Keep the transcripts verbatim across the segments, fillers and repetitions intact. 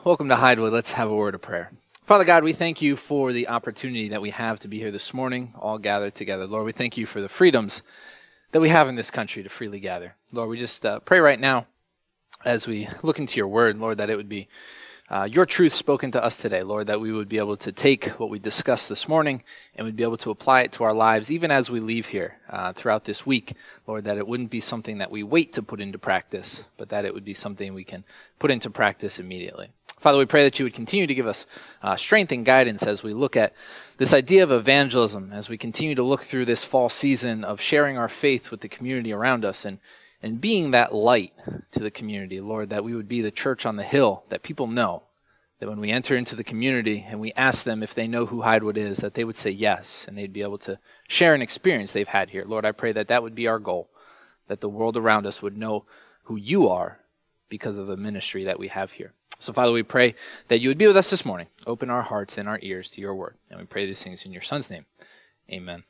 Welcome to Hidewood. Let's have a word of prayer. Father God, we thank you for the opportunity that we have to be here this morning, all gathered together. Lord, we thank you for the freedoms that we have in this country to freely gather. Lord, we just uh, pray right now as we look into your word, Lord, that it would be uh, your truth spoken to us today, Lord, that we would be able to take what we discussed this morning and we'd be able to apply it to our lives even as we leave here uh, throughout this week, Lord, that it wouldn't be something that we wait to put into practice, but that it would be something we can put into practice immediately. Father, we pray that you would continue to give us uh, strength and guidance as we look at this idea of evangelism, as we continue to look through this fall season of sharing our faith with the community around us and, and being that light to the community, Lord, that we would be the church on the hill, that people know, that when we enter into the community and we ask them if they know who Hidewood is, that they would say yes, and they'd be able to share an experience they've had here. Lord, I pray that that would be our goal, that the world around us would know who you are because of the ministry that we have here. So, Father, we pray that you would be with us this morning. Open our hearts and our ears to your word. And we pray these things in your Son's name. Amen.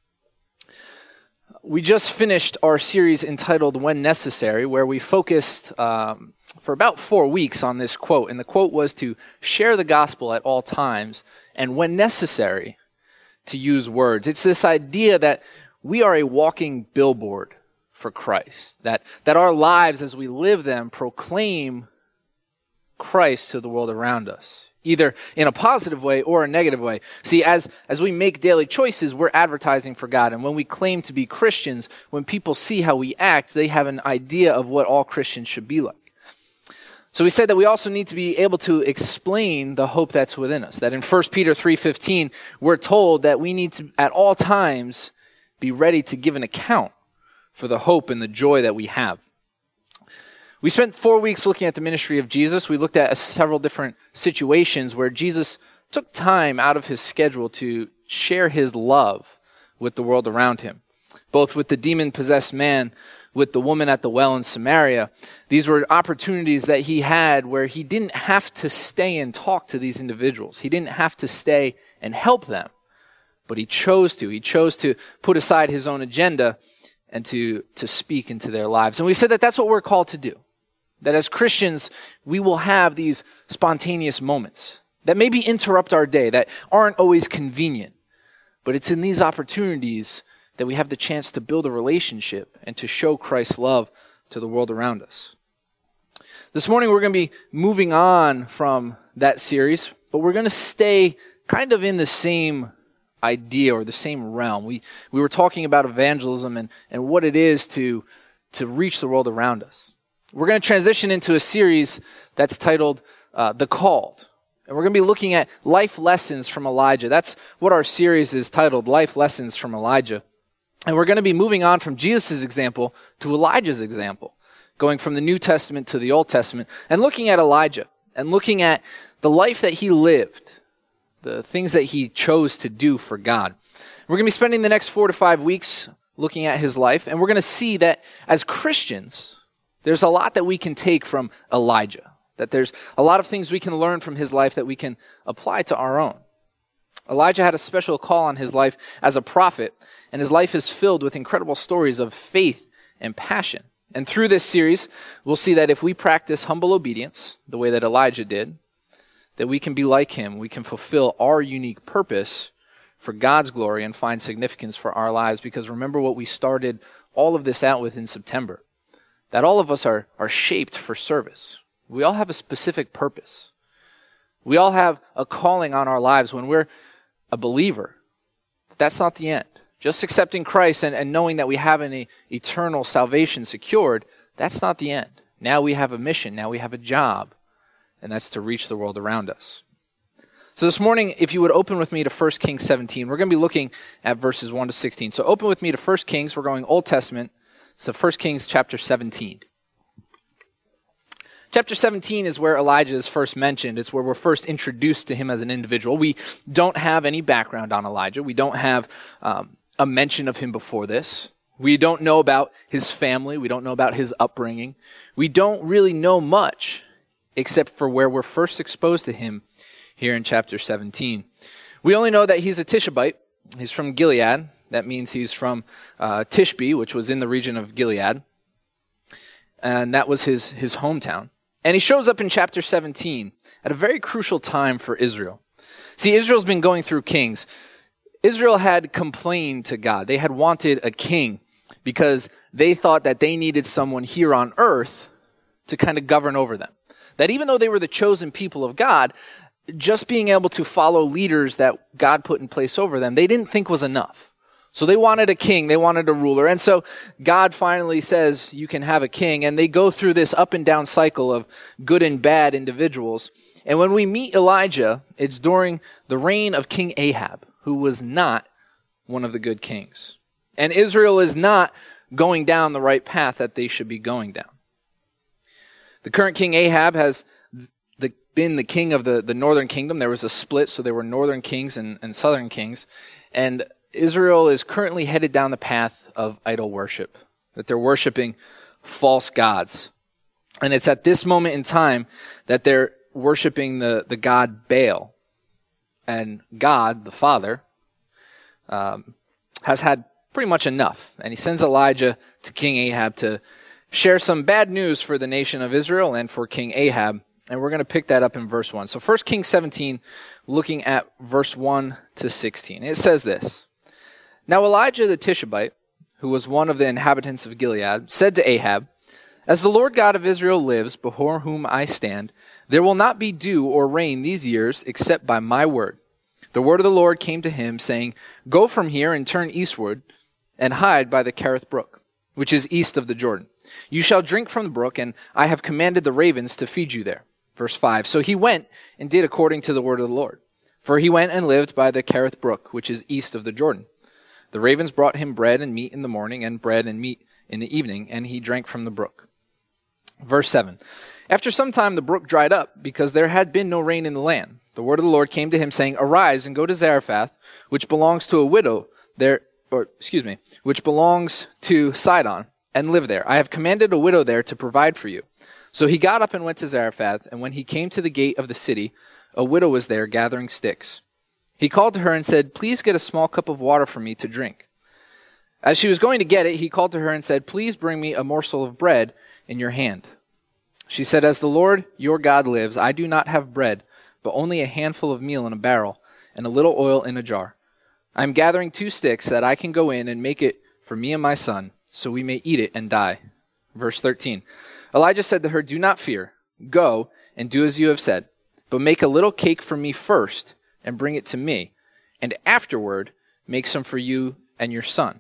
We just finished our series entitled When Necessary, where we focused um, for about four weeks on this quote. And the quote was to share the gospel at all times and when necessary to use words. It's this idea that we are a walking billboard for Christ, that, that our lives as we live them proclaim Christ to the world around us, either in a positive way or a negative way. See, as, as we make daily choices, we're advertising for God. And when we claim to be Christians, when people see how we act, they have an idea of what all Christians should be like. So we said that we also need to be able to explain the hope that's within us. That in First Peter three fifteen, we're told that we need to, at all times, be ready to give an account for the hope and the joy that we have. We spent four weeks looking at the ministry of Jesus. We looked at several different situations where Jesus took time out of his schedule to share his love with the world around him, both with the demon-possessed man, with the woman at the well in Samaria. These were opportunities that he had where he didn't have to stay and talk to these individuals. He didn't have to stay and help them, but he chose to. He chose to put aside his own agenda and to, to speak into their lives. And we said that that's what we're called to do. That as Christians, we will have these spontaneous moments that maybe interrupt our day, that aren't always convenient. But it's in these opportunities that we have the chance to build a relationship and to show Christ's love to the world around us. This morning, we're going to be moving on from that series, but we're going to stay kind of in the same idea or the same realm. We we were talking about evangelism and, and what it is to, to reach the world around us. We're going to transition into a series that's titled uh, The Called. And we're going to be looking at life lessons from Elijah. That's what our series is titled, Life Lessons from Elijah. And we're going to be moving on from Jesus' example to Elijah's example, going from the New Testament to the Old Testament, and looking at Elijah, and looking at the life that he lived, the things that he chose to do for God. We're going to be spending the next four to five weeks looking at his life, and we're going to see that as Christians, there's a lot that we can take from Elijah, that there's a lot of things we can learn from his life that we can apply to our own. Elijah had a special call on his life as a prophet, and his life is filled with incredible stories of faith and passion. And through this series, we'll see that if we practice humble obedience, the way that Elijah did, that we can be like him. We can fulfill our unique purpose for God's glory and find significance for our lives. Because remember what we started all of this out with in September, that all of us are, are shaped for service. We all have a specific purpose. We all have a calling on our lives when we're a believer. That's not the end. Just accepting Christ and, and knowing that we have an eternal salvation secured, that's not the end. Now we have a mission. Now we have a job. And that's to reach the world around us. So this morning, if you would open with me to First Kings seventeen, we're going to be looking at verses one to sixteen. So open with me to First Kings. We're going Old Testament. So First Kings chapter seventeen. Chapter seventeen is where Elijah is first mentioned. It's where we're first introduced to him as an individual. We don't have any background on Elijah. We don't have um, a mention of him before this. We don't know about his family. We don't know about his upbringing. We don't really know much except for where we're first exposed to him here in chapter seventeen. We only know that he's a Tishabite. He's from Gilead. That means he's from uh, Tishbe, which was in the region of Gilead. And that was his, his hometown. And he shows up in chapter seventeen at a very crucial time for Israel. See, Israel's been going through kings. Israel had complained to God. They had wanted a king because they thought that they needed someone here on earth to kind of govern over them. That even though they were the chosen people of God, just being able to follow leaders that God put in place over them, they didn't think was enough. So they wanted a king, they wanted a ruler. And so God finally says, you can have a king. And they go through this up and down cycle of good and bad individuals. And when we meet Elijah, it's during the reign of King Ahab, who was not one of the good kings. And Israel is not going down the right path that they should be going down. The current King Ahab has the, been the king of the, the northern kingdom. There was a split, so there were northern kings and, and southern kings. And Israel is currently headed down the path of idol worship, that they're worshiping false gods. And it's at this moment in time that they're worshiping the, the god Baal. And God, the Father, um, has had pretty much enough. And he sends Elijah to King Ahab to share some bad news for the nation of Israel and for King Ahab. And we're going to pick that up in verse one. So First Kings seventeen, looking at verse one to sixteen. It says this. Now Elijah the Tishbite, who was one of the inhabitants of Gilead, said to Ahab, as the Lord God of Israel lives, before whom I stand, there will not be dew or rain these years except by my word. The word of the Lord came to him, saying, go from here and turn eastward and hide by the Kerith brook, which is east of the Jordan. You shall drink from the brook, and I have commanded the ravens to feed you there. Verse five, so he went and did according to the word of the Lord. For he went and lived by the Kerith brook, which is east of the Jordan. The ravens brought him bread and meat in the morning, and bread and meat in the evening, and he drank from the brook. Verse seven, after some time the brook dried up, because there had been no rain in the land. The word of the Lord came to him, saying, arise and go to Zarephath, which belongs to a widow there, or excuse me, which belongs to Sidon, and live there. I have commanded a widow there to provide for you. So he got up and went to Zarephath, and when he came to the gate of the city, a widow was there gathering sticks. He called to her and said, please get a small cup of water for me to drink. As she was going to get it, he called to her and said, please bring me a morsel of bread in your hand. She said, as the Lord your God lives, I do not have bread, but only a handful of meal in a barrel, and a little oil in a jar. I am gathering two sticks that I can go in and make it for me and my son, so we may eat it and die. Verse thirteen. Elijah said to her, do not fear. Go and do as you have said, but make a little cake for me first and bring it to me, and afterward make some for you and your son.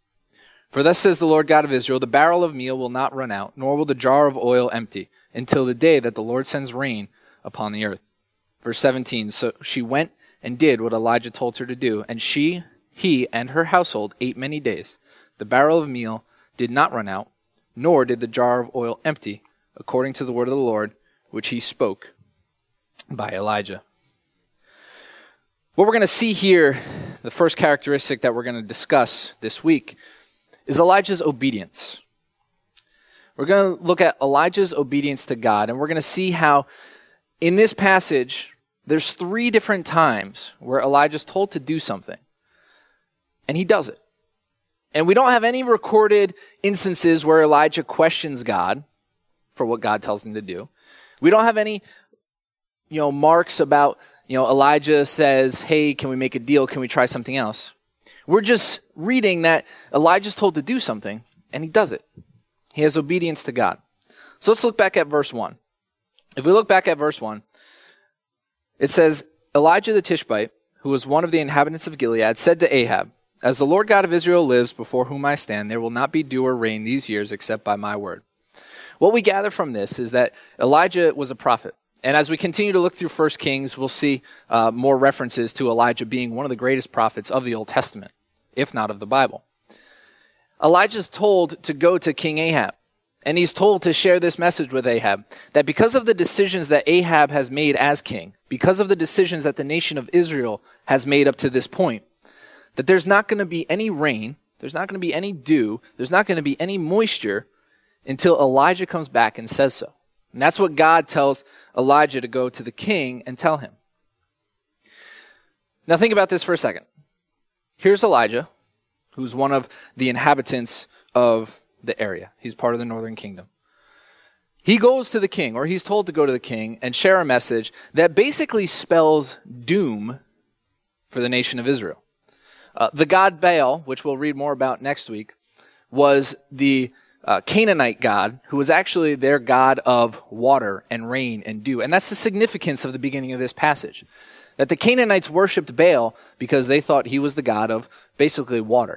For thus says the Lord God of Israel, the barrel of meal will not run out, nor will the jar of oil empty, until the day that the Lord sends rain upon the earth. Verse seventeen, so she went and did what Elijah told her to do, and she, he, and her household ate many days. The barrel of meal did not run out, nor did the jar of oil empty, according to the word of the Lord, which he spoke by Elijah. What we're going to see here, the first characteristic that we're going to discuss this week, is Elijah's obedience. We're going to look at Elijah's obedience to God, and we're going to see how in this passage, there's three different times where Elijah's told to do something, and he does it. And we don't have any recorded instances where Elijah questions God for what God tells him to do. We don't have any, you know, marks about, you know, Elijah says, hey, can we make a deal? Can we try something else? We're just reading that Elijah's told to do something, and he does it. He has obedience to God. So let's look back at verse one. If we look back at verse one, it says, Elijah the Tishbite, who was one of the inhabitants of Gilead, said to Ahab, as the Lord God of Israel lives, before whom I stand, there will not be dew or rain these years except by my word. What we gather from this is that Elijah was a prophet. And as we continue to look through First Kings, we'll see uh, more references to Elijah being one of the greatest prophets of the Old Testament, if not of the Bible. Elijah's told to go to King Ahab, and he's told to share this message with Ahab, that because of the decisions that Ahab has made as king, because of the decisions that the nation of Israel has made up to this point, that there's not going to be any rain, there's not going to be any dew, there's not going to be any moisture until Elijah comes back and says so. And that's what God tells Elijah to go to the king and tell him. Now think about this for a second. Here's Elijah, who's one of the inhabitants of the area. He's part of the northern kingdom. He goes to the king, or he's told to go to the king and share a message that basically spells doom for the nation of Israel. Uh, the god Baal, which we'll read more about next week, was the uh, Canaanite god who was actually their god of water and rain and dew. And that's the significance of the beginning of this passage. That the Canaanites worshipped Baal because they thought he was the god of basically water.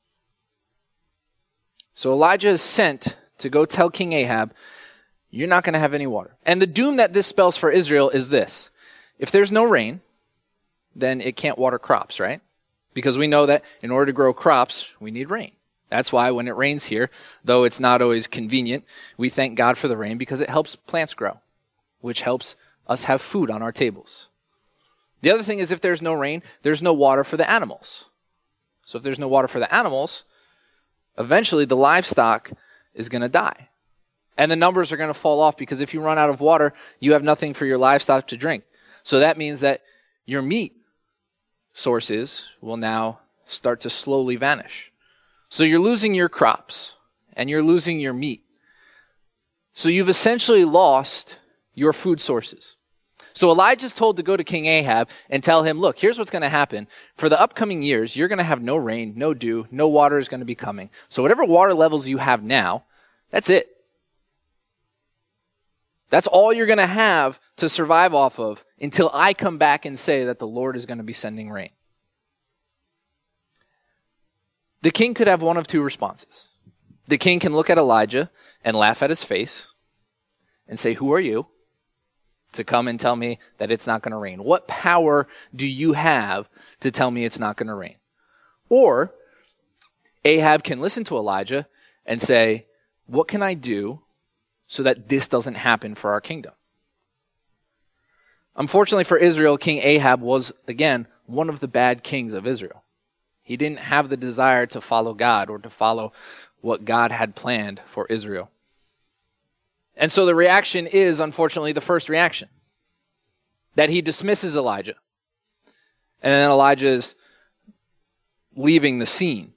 So Elijah is sent to go tell King Ahab, you're not going to have any water. And the doom that this spells for Israel is this. If there's no rain, then it can't water crops, right? Because we know that in order to grow crops, we need rain. That's why when it rains here, though it's not always convenient, we thank God for the rain because it helps plants grow, which helps us have food on our tables. The other thing is if there's no rain, there's no water for the animals. So if there's no water for the animals, eventually the livestock is going to die. And the numbers are going to fall off because if you run out of water, you have nothing for your livestock to drink. So that means that your meat sources will now start to slowly vanish. So you're losing your crops and you're losing your meat. So you've essentially lost your food sources. So Elijah's told to go to King Ahab and tell him, look, here's what's going to happen. For the upcoming years, you're going to have no rain, no dew, no water is going to be coming. So whatever water levels you have now, that's it. That's all you're going to have to survive off of until I come back and say that the Lord is going to be sending rain. The king could have one of two responses. The king can look at Elijah and laugh at his face and say, who are you to come and tell me that it's not going to rain? What power do you have to tell me it's not going to rain? Or Ahab can listen to Elijah and say, what can I do so that this doesn't happen for our kingdom? Unfortunately for Israel, King Ahab was, again, one of the bad kings of Israel. He didn't have the desire to follow God or to follow what God had planned for Israel. And so the reaction is, unfortunately, the first reaction. That he dismisses Elijah. And then Elijah is leaving the scene.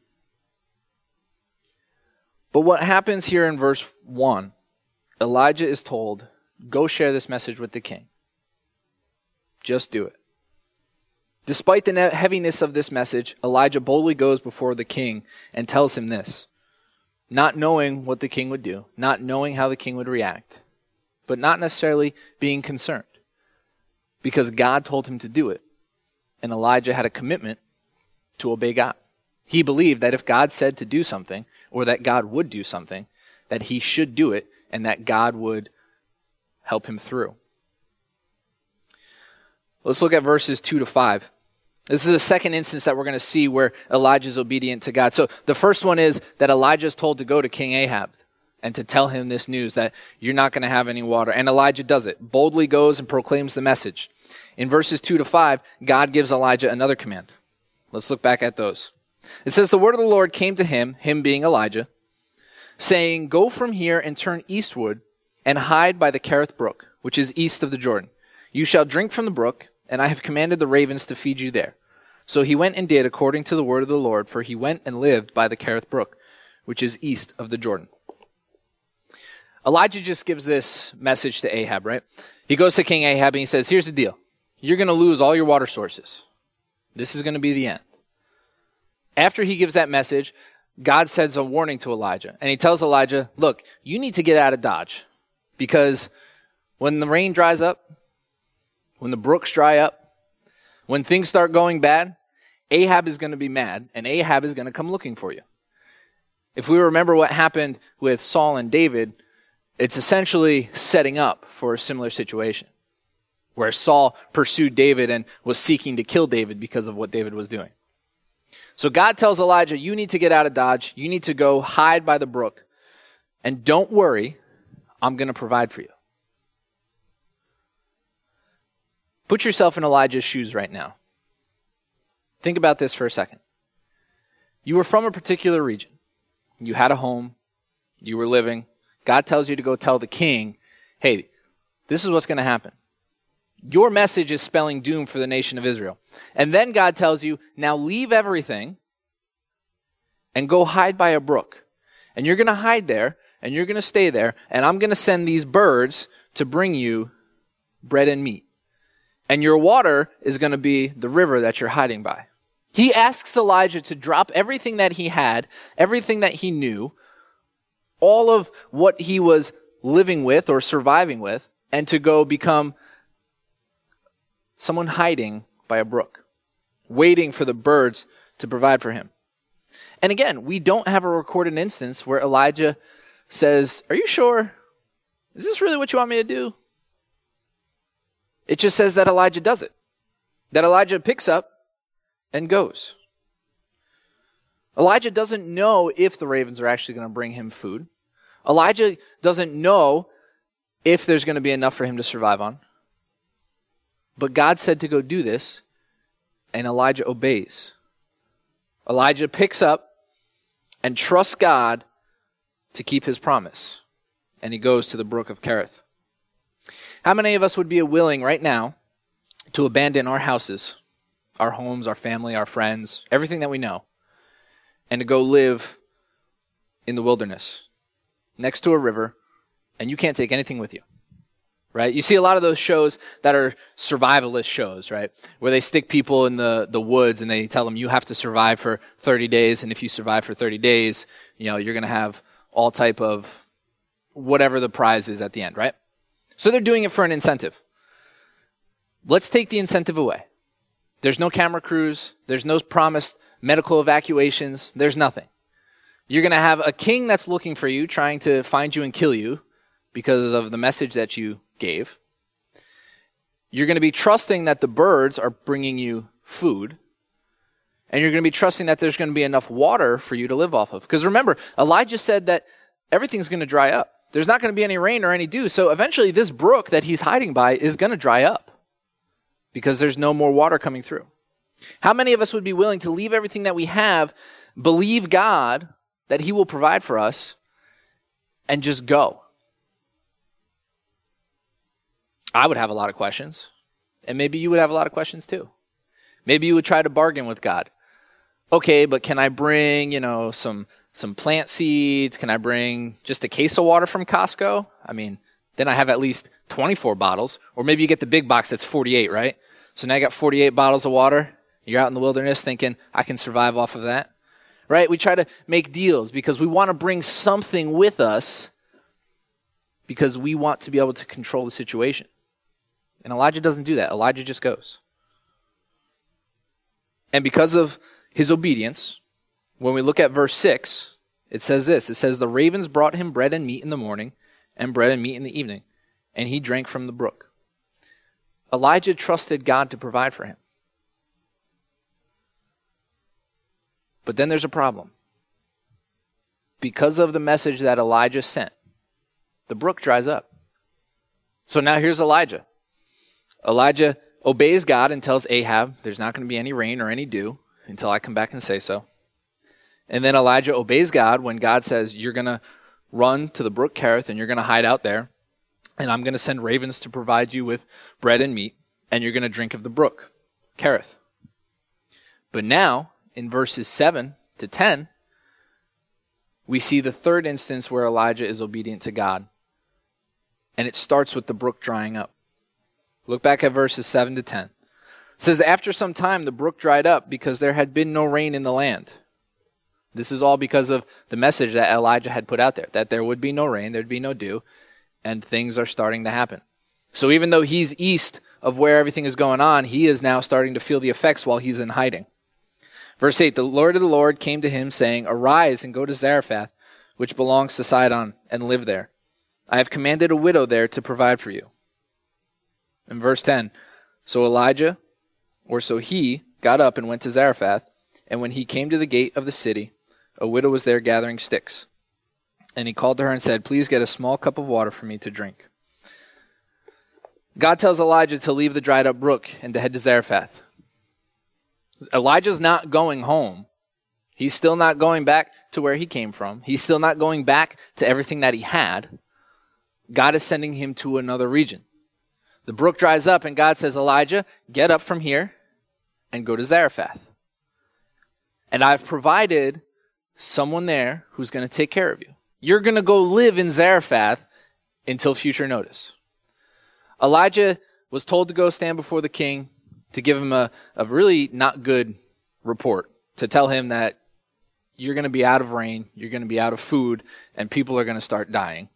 But what happens here in verse one, Elijah is told, go share this message with the king. Just do it. Despite the heaviness of this message, Elijah boldly goes before the king and tells him this, not knowing what the king would do, not knowing how the king would react, but not necessarily being concerned, because God told him to do it, and Elijah had a commitment to obey God. He believed that if God said to do something, or that God would do something, that he should do it, and that God would help him through. Let's look at verses two to five. This is a second instance that we're going to see where Elijah is obedient to God. So the first one is that Elijah is told to go to King Ahab and to tell him this news that you're not going to have any water. And Elijah does it, boldly goes and proclaims the message. In verses two to five, God gives Elijah another command. Let's look back at those. It says, the word of the Lord came to him, him being Elijah, saying, go from here and turn eastward and hide by the Kerith brook, which is east of the Jordan. You shall drink from the brook, and I have commanded the ravens to feed you there. So he went and did according to the word of the Lord, for he went and lived by the Kerith brook, which is east of the Jordan. Elijah just gives this message to Ahab, right? He goes to King Ahab and he says, here's the deal. You're going to lose all your water sources. This is going to be the end. After he gives that message, God sends a warning to Elijah. And he tells Elijah, look, you need to get out of Dodge. Because when the rain dries up, when the brooks dry up, when things start going bad, Ahab is going to be mad, and Ahab is going to come looking for you. If we remember what happened with Saul and David, it's essentially setting up for a similar situation, where Saul pursued David and was seeking to kill David because of what David was doing. So God tells Elijah, you need to get out of Dodge. You need to go hide by the brook. And don't worry, I'm going to provide for you. Put yourself in Elijah's shoes right now. Think about this for a second. You were from a particular region. You had a home. You were living. God tells you to go tell the king, hey, this is what's going to happen. Your message is spelling doom for the nation of Israel. And then God tells you, now leave everything and go hide by a brook. And you're going to hide there, and you're going to stay there, and I'm going to send these birds to bring you bread and meat. And your water is going to be the river that you're hiding by. He asks Elijah to drop everything that he had, everything that he knew, all of what he was living with or surviving with, and to go become someone hiding by a brook, waiting for the birds to provide for him. And again, we don't have a recorded instance where Elijah says, "Are you sure? Is this really what you want me to do?" It just says that Elijah does it. That Elijah picks up and goes. Elijah doesn't know if the ravens are actually going to bring him food. Elijah doesn't know if there's going to be enough for him to survive on. But God said to go do this, and Elijah obeys. Elijah picks up and trusts God to keep his promise. And he goes to the brook of Kerith. How many of us would be willing right now to abandon our houses, our homes, our family, our friends, everything that we know, and to go live in the wilderness next to a river, and you can't take anything with you, right? You see a lot of those shows that are survivalist shows, right, where they stick people in the, the woods and they tell them you have to survive for thirty days, and if you survive for thirty days, you know, you're going to have all type of whatever the prize is at the end, right? So they're doing it for an incentive. Let's take the incentive away. There's no camera crews. There's no promised medical evacuations. There's nothing. You're going to have a king that's looking for you, trying to find you and kill you because of the message that you gave. You're going to be trusting that the birds are bringing you food. And you're going to be trusting that there's going to be enough water for you to live off of. Because remember, Elijah said that everything's going to dry up. There's not going to be any rain or any dew. So eventually this brook that he's hiding by is going to dry up because there's no more water coming through. How many of us would be willing to leave everything that we have, believe God that he will provide for us, and just go? I would have a lot of questions. And maybe you would have a lot of questions too. Maybe you would try to bargain with God. Okay, but can I bring, you know, some some plant seeds? Can I bring just a case of water from Costco? I mean, then I have at least twenty-four bottles. Or maybe you get the big box that's forty-eight, right? So now you got forty-eight bottles of water. You're out in the wilderness thinking, I can survive off of that. Right? We try to make deals because we want to bring something with us because we want to be able to control the situation. And Elijah doesn't do that. Elijah just goes. And because of his obedience, when we look at verse six, it says this. It says, the ravens brought him bread and meat in the morning and bread and meat in the evening, and he drank from the brook. Elijah trusted God to provide for him. But then there's a problem. Because of the message that Elijah sent, the brook dries up. So now here's Elijah. Elijah obeys God and tells Ahab there's not going to be any rain or any dew until I come back and say so. And then Elijah obeys God when God says, you're going to run to the brook Kerith and you're going to hide out there. And I'm going to send ravens to provide you with bread and meat. And you're going to drink of the brook Kerith. But now, in verses seven to ten, we see the third instance where Elijah is obedient to God. And it starts with the brook drying up. Look back at verses seven to ten. It says, after some time the brook dried up because there had been no rain in the land. This is all because of the message that Elijah had put out there, that there would be no rain, there'd be no dew, and things are starting to happen. So even though he's east of where everything is going on, he is now starting to feel the effects while he's in hiding. Verse eight, the Lord of the Lord came to him, saying, arise and go to Zarephath, which belongs to Sidon, and live there. I have commanded a widow there to provide for you. In verse ten, so Elijah, or so he, got up and went to Zarephath, and when he came to the gate of the city, a widow was there gathering sticks. And he called to her and said, please get a small cup of water for me to drink. God tells Elijah to leave the dried up brook and to head to Zarephath. Elijah's not going home. He's still not going back to where he came from. He's still not going back to everything that he had. God is sending him to another region. The brook dries up and God says, Elijah, get up from here and go to Zarephath. And I've provided someone there who's going to take care of you. You're going to go live in Zarephath until future notice. Elijah was told to go stand before the king to give him a, a really not good report, to tell him that you're going to be out of rain, you're going to be out of food, and people are going to start dying.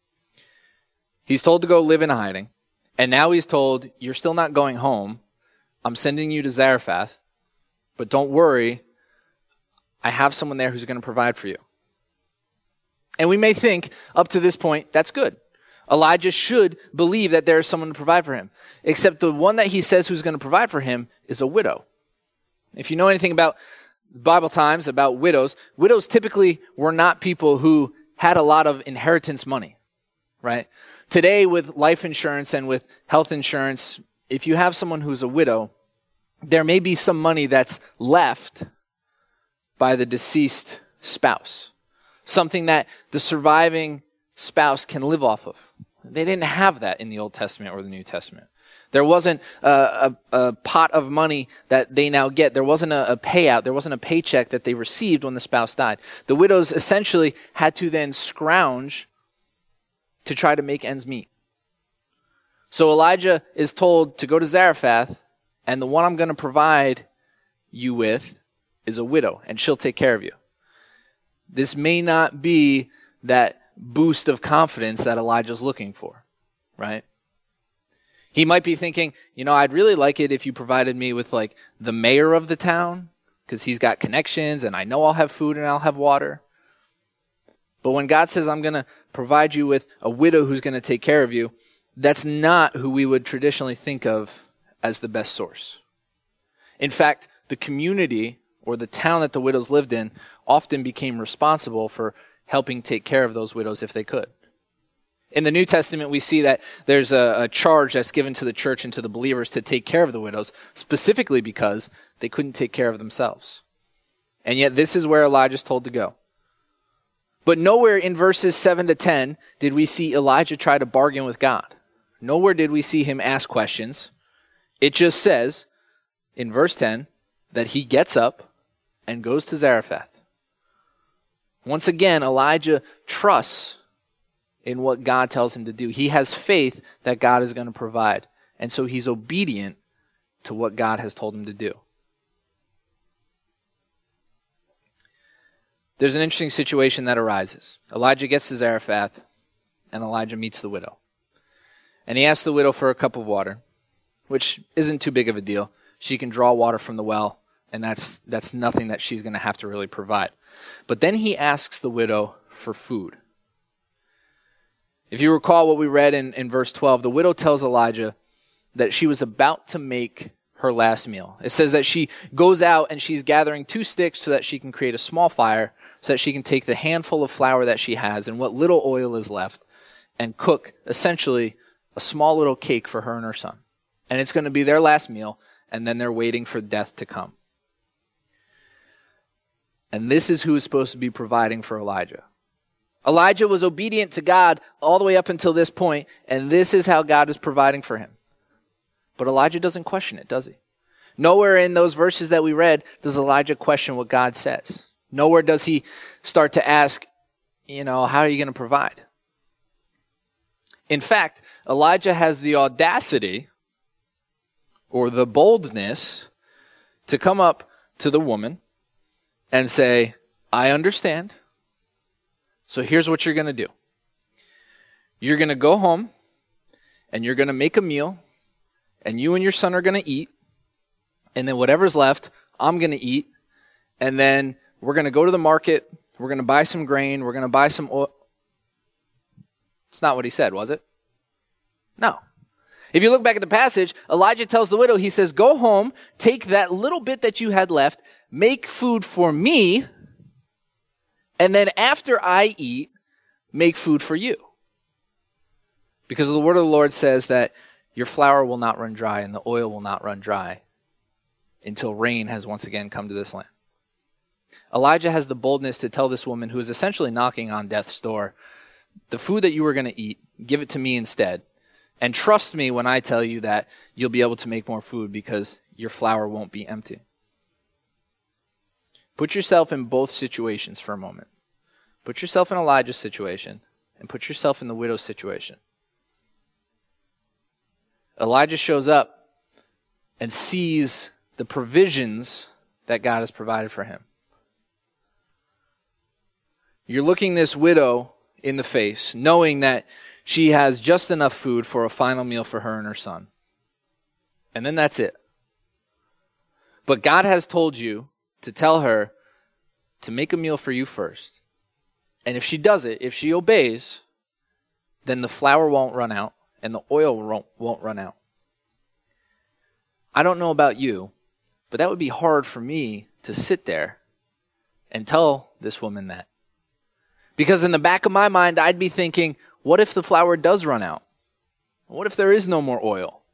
He's told to go live in hiding, and now he's told, you're still not going home. I'm sending you to Zarephath, but don't worry, I have someone there who's going to provide for you. And we may think, up to this point, that's good. Elijah should believe that there is someone to provide for him. Except the one that he says who's going to provide for him is a widow. If you know anything about Bible times, about widows, widows typically were not people who had a lot of inheritance money, right? Today, with life insurance and with health insurance, if you have someone who's a widow, there may be some money that's left by the deceased spouse. Something that the surviving spouse can live off of. They didn't have that in the Old Testament or the New Testament. There wasn't a, a, a pot of money that they now get. There wasn't a, a payout. There wasn't a paycheck that they received when the spouse died. The widows essentially had to then scrounge to try to make ends meet. So Elijah is told to go to Zarephath, and the one I'm going to provide you with is a widow, and she'll take care of you. This may not be that boost of confidence that Elijah's looking for, right? He might be thinking, you know, I'd really like it if you provided me with like the mayor of the town, because he's got connections and I know I'll have food and I'll have water. But when God says, I'm going to provide you with a widow who's going to take care of you, that's not who we would traditionally think of as the best source. In fact, the community or the town that the widows lived in often became responsible for helping take care of those widows if they could. In the New Testament, we see that there's a, a charge that's given to the church and to the believers to take care of the widows, specifically because they couldn't take care of themselves. And yet this is where Elijah's told to go. But nowhere in verses seven to ten did we see Elijah try to bargain with God. Nowhere did we see him ask questions. It just says in verse ten that he gets up and goes to Zarephath. Once again, Elijah trusts in what God tells him to do. He has faith that God is going to provide. And so he's obedient to what God has told him to do. There's an interesting situation that arises. Elijah gets to Zarephath, and Elijah meets the widow. And he asks the widow for a cup of water, which isn't too big of a deal. She can draw water from the well, and that's that's nothing that she's going to have to really provide. But then he asks the widow for food. If you recall what we read in, in verse twelve, the widow tells Elijah that she was about to make her last meal. It says that she goes out and she's gathering two sticks so that she can create a small fire, so that she can take the handful of flour that she has and what little oil is left and cook essentially a small little cake for her and her son. And it's going to be their last meal, and then they're waiting for death to come. And this is who is supposed to be providing for Elijah. Elijah was obedient to God all the way up until this point, and this is how God is providing for him. But Elijah doesn't question it, does he? Nowhere in those verses that we read does Elijah question what God says. Nowhere does he start to ask, you know, how are you going to provide? In fact, Elijah has the audacity or the boldness to come up to the woman and say, I understand. So here's what you're going to do. You're going to go home and you're going to make a meal, and you and your son are going to eat, and then whatever's left, I'm going to eat, and then we're going to go to the market, we're going to buy some grain, we're going to buy some oil. It's not what he said, was it? No. If you look back at the passage, Elijah tells the widow, he says, go home, take that little bit that you had left, make food for me, and then after I eat, make food for you. Because the word of the Lord says that your flour will not run dry and the oil will not run dry until rain has once again come to this land. Elijah has the boldness to tell this woman who is essentially knocking on death's door, the food that you were going to eat, give it to me instead. And trust me when I tell you that you'll be able to make more food because your flour won't be empty. Put yourself in both situations for a moment. Put yourself in Elijah's situation and put yourself in the widow's situation. Elijah shows up and sees the provisions that God has provided for him. You're looking this widow in the face, knowing that she has just enough food for a final meal for her and her son. And then that's it. But God has told you to tell her to make a meal for you first. And if she does it, if she obeys, then the flour won't run out and the oil won't, won't run out. I don't know about you, but that would be hard for me to sit there and tell this woman that. Because in the back of my mind, I'd be thinking, what if the flour does run out? What if there is no more oil?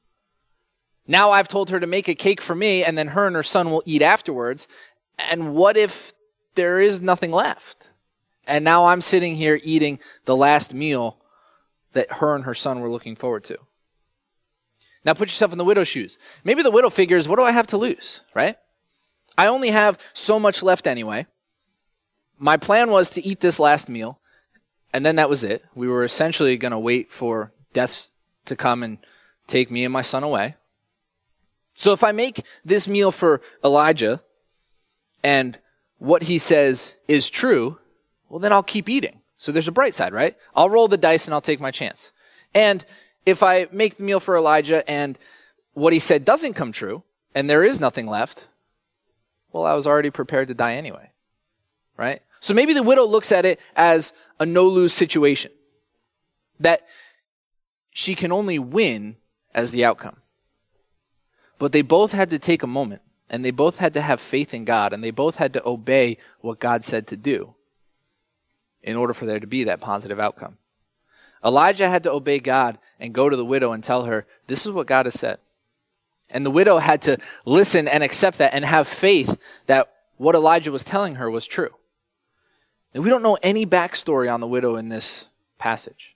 Now I've told her to make a cake for me, and then her and her son will eat afterwards. And what if there is nothing left? And now I'm sitting here eating the last meal that her and her son were looking forward to. Now put yourself in the widow's shoes. Maybe the widow figures, what do I have to lose, right? I only have so much left anyway. My plan was to eat this last meal, and then that was it. We were essentially going to wait for death to come and take me and my son away. So if I make this meal for Elijah, and what he says is true, well, then I'll keep eating. So there's a bright side, right? I'll roll the dice and I'll take my chance. And if I make the meal for Elijah and what he said doesn't come true, and there is nothing left, well, I was already prepared to die anyway, right? So maybe the widow looks at it as a no-lose situation, that she can only win as the outcome. But they both had to take a moment, and they both had to have faith in God, and they both had to obey what God said to do in order for there to be that positive outcome. Elijah had to obey God and go to the widow and tell her, this is what God has said. And the widow had to listen and accept that and have faith that what Elijah was telling her was true. And we don't know any backstory on the widow in this passage.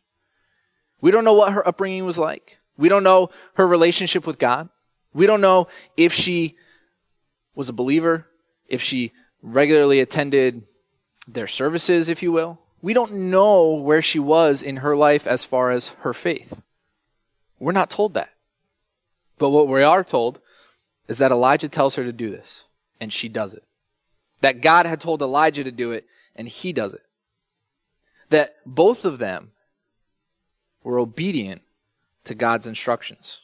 We don't know what her upbringing was like. We don't know her relationship with God. We don't know if she was a believer, if she regularly attended their services, if you will. We don't know where she was in her life as far as her faith. We're not told that. But what we are told is that Elijah tells her to do this, and she does it. That God had told Elijah to do it, and he does it. That both of them were obedient to God's instructions.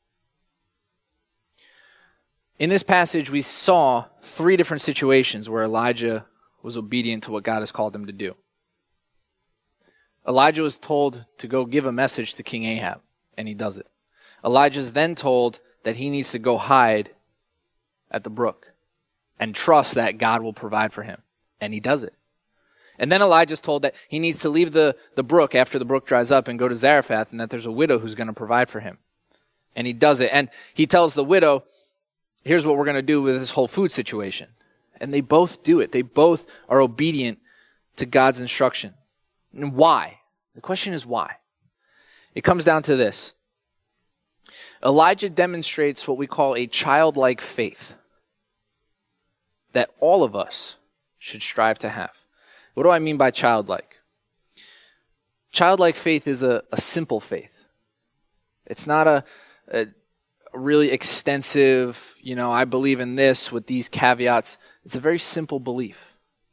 In this passage, we saw three different situations where Elijah was obedient to what God has called him to do. Elijah was told to go give a message to King Ahab, and he does it. Elijah is then told that he needs to go hide at the brook and trust that God will provide for him, and he does it. And then Elijah is told that he needs to leave the, the brook after the brook dries up and go to Zarephath, and that there's a widow who's going to provide for him. And he does it. And he tells the widow, here's what we're going to do with this whole food situation. And they both do it. They both are obedient to God's instruction. And why? The question is why? It comes down to this. Elijah demonstrates what we call a childlike faith that all of us should strive to have. What do I mean by childlike? Childlike faith is a, a simple faith. It's not a, a really extensive, you know, I believe in this with these caveats. It's a very simple belief.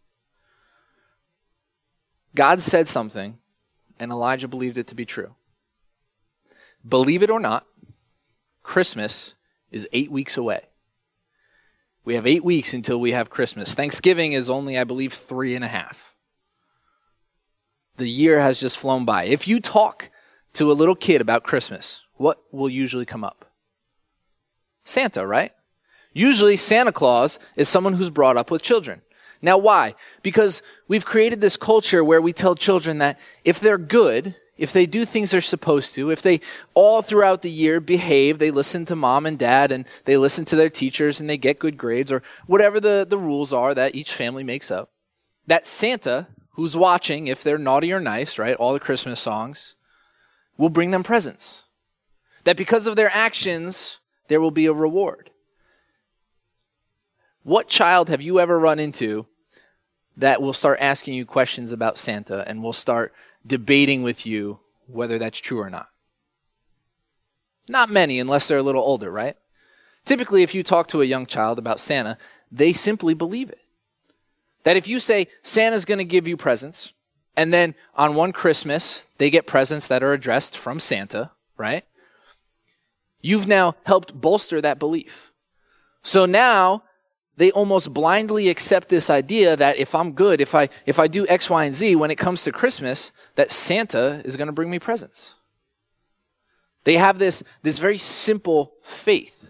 God said something, and Elijah believed it to be true. Believe it or not, Christmas is eight weeks away. We have eight weeks until we have Christmas. Thanksgiving is only, I believe, three and a half. The year has just flown by. If you talk to a little kid about Christmas, what will usually come up? Santa, right? Usually Santa Claus is someone who's brought up with children. Now why? Because we've created this culture where we tell children that if they're good, if they do things they're supposed to, if they all throughout the year behave, they listen to mom and dad and they listen to their teachers and they get good grades or whatever the, the rules are that each family makes up, that Santa, who's watching, if they're naughty or nice, right, all the Christmas songs, will bring them presents. That because of their actions, there will be a reward. What child have you ever run into that will start asking you questions about Santa and will start debating with you whether that's true or not. Not many, unless they're a little older, right? Typically, if you talk to a young child about Santa, they simply believe it. That if you say, Santa's going to give you presents, and then on one Christmas, they get presents that are addressed from Santa, right? You've now helped bolster that belief. So now, they almost blindly accept this idea that if I'm good, if I if I do X, Y, and Z, when it comes to Christmas, that Santa is going to bring me presents. They have this, this very simple faith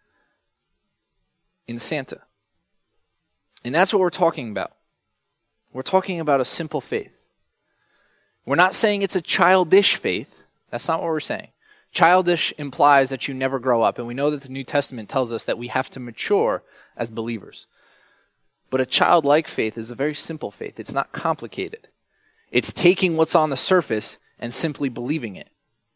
in Santa. And that's what we're talking about. We're talking about a simple faith. We're not saying it's a childish faith. That's not what we're saying. Childish implies that you never grow up, and we know that the New Testament tells us that we have to mature as believers. But a childlike faith is a very simple faith. It's not complicated. It's taking what's on the surface and simply believing it.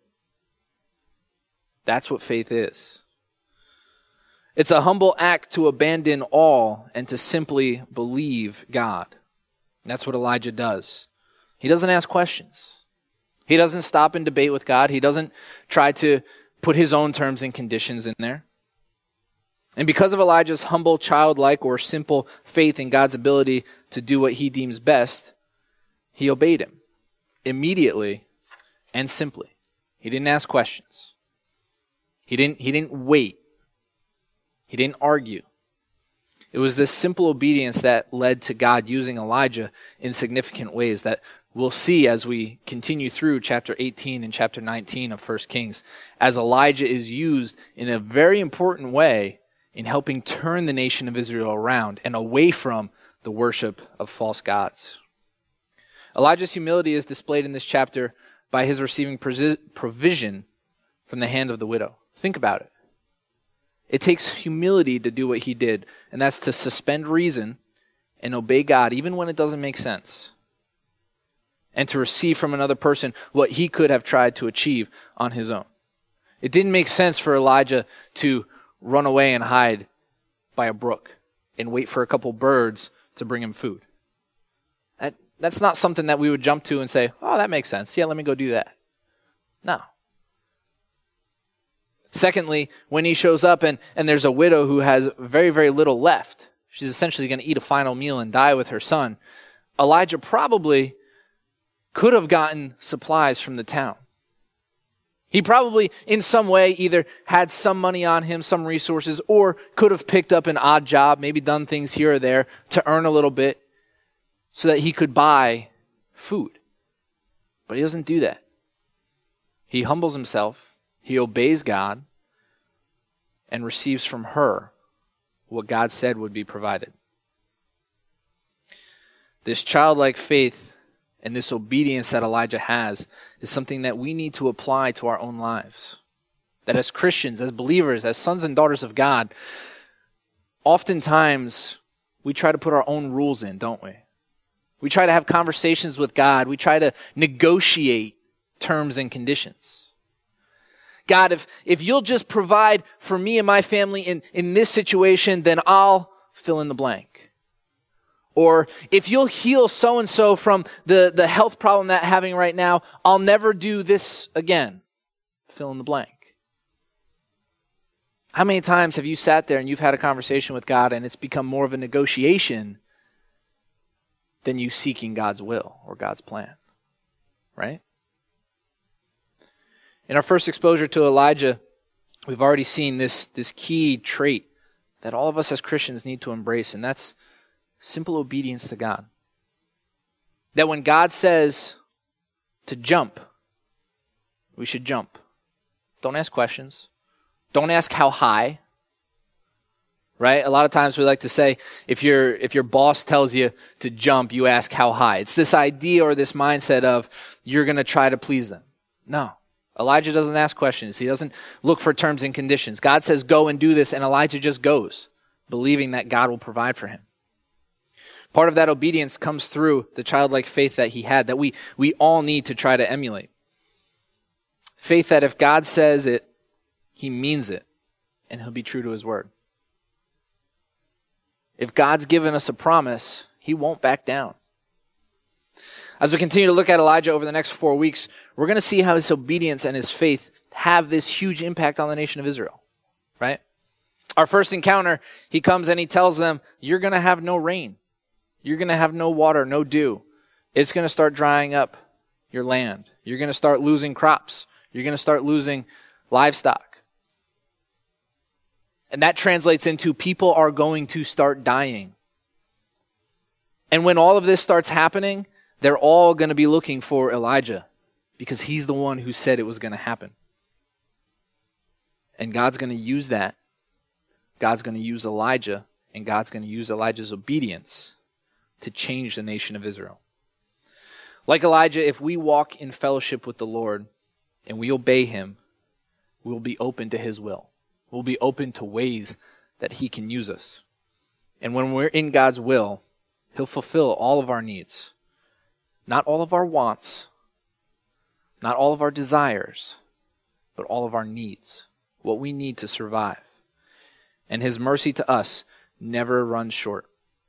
That's what faith is. It's a humble act to abandon all and to simply believe God. That's what Elijah does. He doesn't ask questions. He doesn't stop and debate with God. He doesn't try to put his own terms and conditions in there. And because of Elijah's humble, childlike, or simple faith in God's ability to do what he deems best, he obeyed him immediately and simply. He didn't ask questions. He didn't, he didn't wait. He didn't argue. It was this simple obedience that led to God using Elijah in significant ways that we'll see as we continue through chapter eighteen and chapter nineteen of First Kings, as Elijah is used in a very important way in helping turn the nation of Israel around and away from the worship of false gods. Elijah's humility is displayed in this chapter by his receiving provision from the hand of the widow. Think about it. It takes humility to do what he did, and that's to suspend reason and obey God even when it doesn't make sense, and to receive from another person what he could have tried to achieve on his own. It didn't make sense for Elijah to run away and hide by a brook and wait for a couple birds to bring him food. That, that's not something that we would jump to and say, oh, that makes sense. Yeah, let me go do that. No. Secondly, when he shows up and, and there's a widow who has very, very little left, she's essentially going to eat a final meal and die with her son, Elijah probably could have gotten supplies from the town. He probably, in some way, either had some money on him, some resources, or could have picked up an odd job, maybe done things here or there to earn a little bit so that he could buy food. But he doesn't do that. He humbles himself. He obeys God and receives from her what God said would be provided. This childlike faith and this obedience that Elijah has is something that we need to apply to our own lives. That as Christians, as believers, as sons and daughters of God, oftentimes we try to put our own rules in, don't we? We try to have conversations with God. We try to negotiate terms and conditions. God, if, if you'll just provide for me and my family in, in this situation, then I'll fill in the blank. Or if you'll heal so-and-so from the, the health problem that I'm having right now, I'll never do this again. Fill in the blank. How many times have you sat there and you've had a conversation with God and it's become more of a negotiation than you seeking God's will or God's plan? Right? In our first exposure to Elijah, we've already seen this, this key trait that all of us as Christians need to embrace, and that's simple obedience to God. That when God says to jump, we should jump. Don't ask questions. Don't ask how high. Right? A lot of times we like to say, if your if your boss tells you to jump, you ask how high. It's this idea or this mindset of you're going to try to please them. No. Elijah doesn't ask questions. He doesn't look for terms and conditions. God says, go and do this, and Elijah just goes, believing that God will provide for him. Part of that obedience comes through the childlike faith that he had, that we, we all need to try to emulate. Faith that if God says it, he means it, and he'll be true to his word. If God's given us a promise, He won't back down. As we continue to look at Elijah over the next four weeks, we're going to see how his obedience and his faith have this huge impact on the nation of Israel, right? Our first encounter, he comes and he tells them, you're going to have no rain. You're going to have no water, no dew. It's going to start drying up your land. You're going to start losing crops. You're going to start losing livestock. And that translates into people are going to start dying. And when all of this starts happening, they're all going to be looking for Elijah because he's the one who said it was going to happen. And God's going to use that. God's going to use Elijah, and God's going to use Elijah's obedience to change the nation of Israel. Like Elijah, if we walk in fellowship with the Lord and we obey him, we'll be open to his will. We'll be open to ways that he can use us. And when we're in God's will, he'll fulfill all of our needs. Not all of our wants, not all of our desires, but all of our needs. What we need to survive. And his mercy to us never runs short.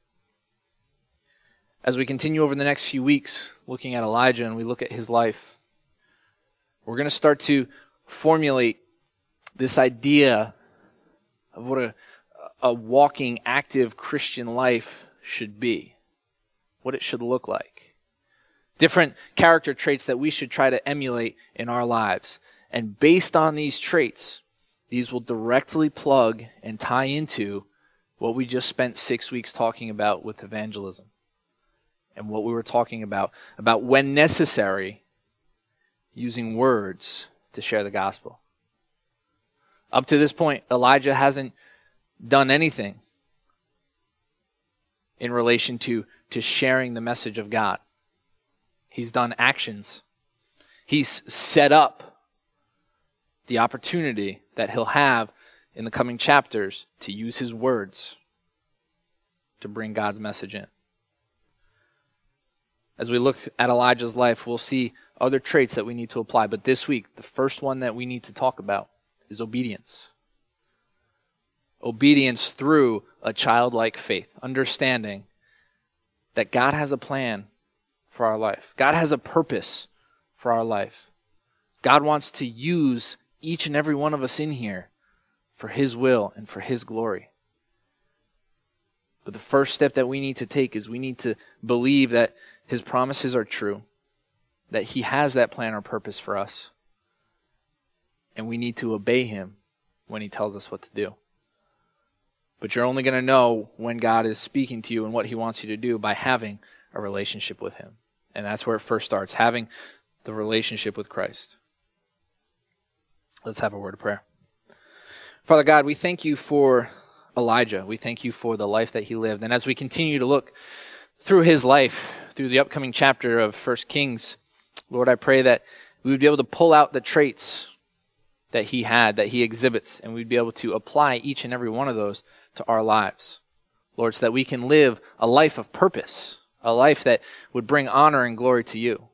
As we continue over the next few weeks looking at Elijah and we look at his life, we're going to start to formulate this idea of what a, a walking, active Christian life should be, what it should look like. Different character traits that we should try to emulate in our lives. And based on these traits, these will directly plug and tie into what we just spent six weeks talking about with evangelism. And what we were talking about, about when necessary, using words to share the gospel. Up to this point, Elijah hasn't done anything in relation to, to sharing the message of God. He's done actions. He's set up the opportunity that he'll have in the coming chapters to use his words to bring God's message in. As we look at Elijah's life, we'll see other traits that we need to apply. But this week, the first one that we need to talk about is obedience. Obedience through a childlike faith, understanding that God has a plan for our life. God has a purpose for our life. God wants to use each and every one of us in here for his will and for his glory. But the first step that we need to take is we need to believe that his promises are true, that he has that plan or purpose for us, and we need to obey him when he tells us what to do. But you're only going to know when God is speaking to you and what he wants you to do by having a relationship with him. And that's where it first starts, having the relationship with Christ. Let's have a word of prayer. Father God, we thank you for Elijah. We thank you for the life that he lived. And as we continue to look through his life, through the upcoming chapter of First Kings, Lord, I pray that we would be able to pull out the traits that he had, that he exhibits, and we'd be able to apply each and every one of those to our lives. Lord, so that we can live a life of purpose, a life that would bring honor and glory to you,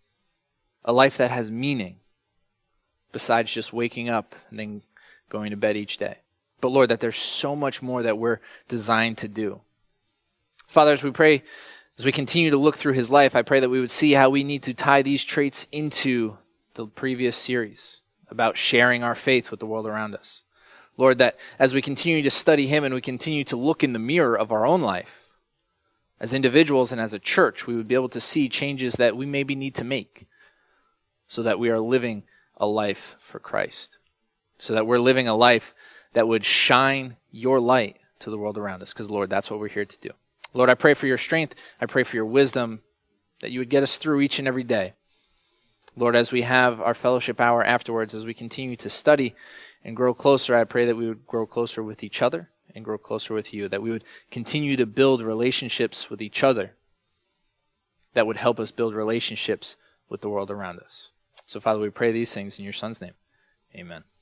a life that has meaning besides just waking up and then going to bed each day. But Lord, that there's so much more that we're designed to do. Father, as we pray, as we continue to look through his life, I pray that we would see how we need to tie these traits into the previous series about sharing our faith with the world around us. Lord, that as we continue to study him and we continue to look in the mirror of our own life, as individuals and as a church, we would be able to see changes that we maybe need to make so that we are living a life for Christ, so that we're living a life that would shine your light to the world around us, because, Lord, that's what we're here to do. Lord, I pray for your strength. I pray for your wisdom, that you would get us through each and every day. Lord, as we have our fellowship hour afterwards, as we continue to study and grow closer, I pray that we would grow closer with each other and grow closer with you, that we would continue to build relationships with each other that would help us build relationships with the world around us. So, Father, we pray these things in your Son's name. Amen.